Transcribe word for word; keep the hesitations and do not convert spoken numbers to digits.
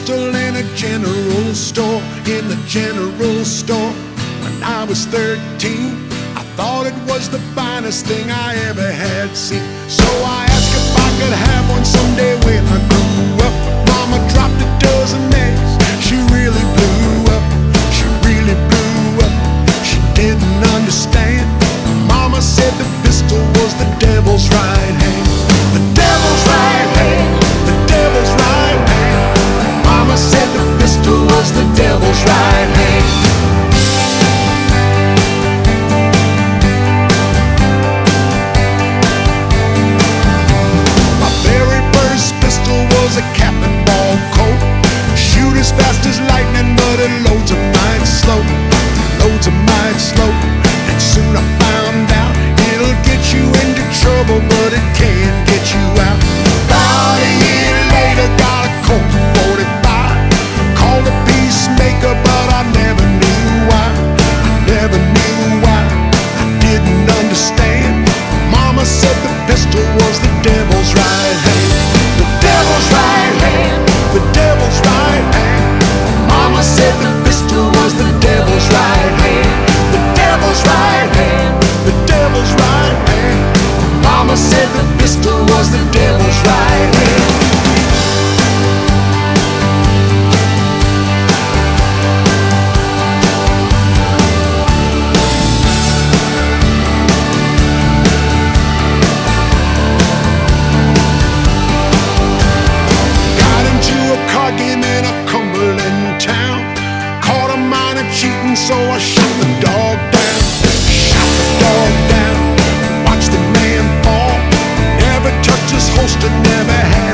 pistol in a general store, in the general store. When I was thirteen, I thought it was the finest thing I ever had seen. So I asked if I could have one someday when I grew up. Mama dropped a dozen eggs, she really blew up, she really blew up. She didn't understand. Mama said the pistol was the devil's right hand. The devil's right hand, the devil's right hand. Mama said the pistol was the devil's right hand. My very first pistol was a cap and ball Colt. Shoot as fast as lightning, but it loads a mite slow, loads a mite slow. And soon I found out it'll get you into trouble, but it can't get you out. About a year later, got a Colt forty-five. Called a peacemaker, but I never knew why. I never knew why. I didn't understand. Mama said the pistol was the devil's right hand. The devil's right hand, the devil's right hand. Mama said the pistol was the devil's right hand. The devil's right hand, the devil's right hand. Mama said the pistol was the devil's right hand. Got into a car game in a Cumberland town. Caught a miner cheating, so I shot the dog down. Shot the dog down. Watched the man fall. Never touched his holster, never had